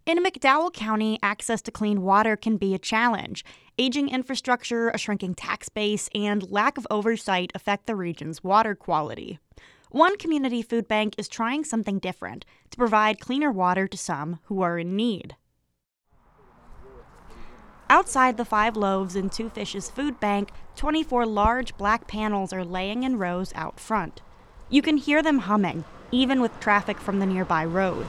In McDowell County, access to clean water can be a challenge. Aging infrastructure, a shrinking tax base, and lack of oversight affect the region's water quality. One community food bank is trying something different to provide cleaner water to some who are in need. Outside the 5 Loaves and 2 Fishes food bank, 24 large black panels are laying in rows out front. You can hear them humming, even with traffic from the nearby road.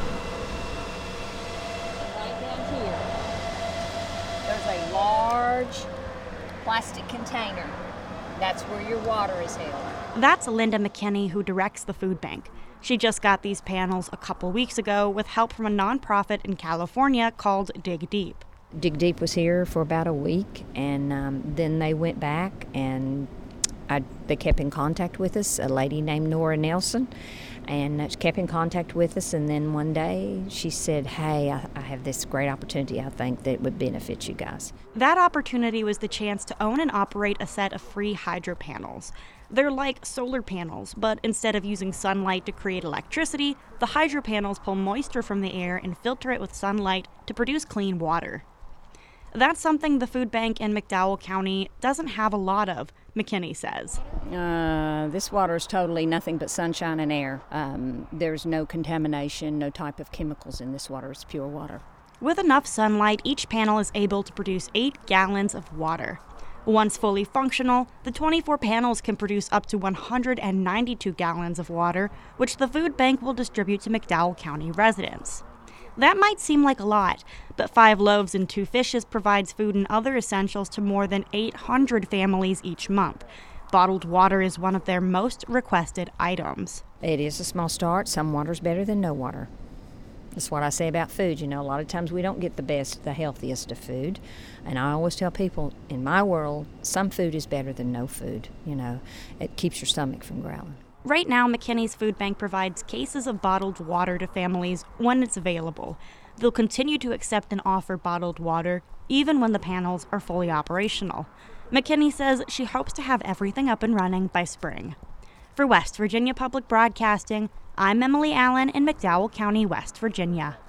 There's a large plastic container. That's where your water is held. That's Linda McKinney, who directs the food bank. She just got these panels a couple weeks ago with help from a nonprofit in California called Dig Deep. Dig Deep was here for about a week, and then they went back and they kept in contact with us, a lady named Nora Nelson, and she kept in contact with us, and then one day she said, hey, I have this great opportunity I think that would benefit you guys. That opportunity was the chance to own and operate a set of free hydro panels. They're like solar panels, but instead of using sunlight to create electricity, the hydro panels pull moisture from the air and filter it with sunlight to produce clean water. That's something the food bank in McDowell County doesn't have a lot of, McKinney says. This water is totally nothing but sunshine and air. There's no contamination, no type of chemicals in this water. It's pure water. With enough sunlight, each panel is able to produce 8 gallons of water. Once fully functional, the 24 panels can produce up to 192 gallons of water, which the food bank will distribute to McDowell County residents. That might seem like a lot, but 5 Loaves and 2 Fishes provides food and other essentials to more than 800 families each month. Bottled water is one of their most requested items. It is a small start. Some water's better than no water. That's what I say about food. You know, a lot of times we don't get the best, the healthiest of food. And I always tell people, in my world, some food is better than no food. You know, it keeps your stomach from growling. Right now, McKinney's food bank provides cases of bottled water to families when it's available. They'll continue to accept and offer bottled water even when the panels are fully operational. McKinney says she hopes to have everything up and running by spring. For West Virginia Public Broadcasting, I'm Emily Allen in McDowell County, West Virginia.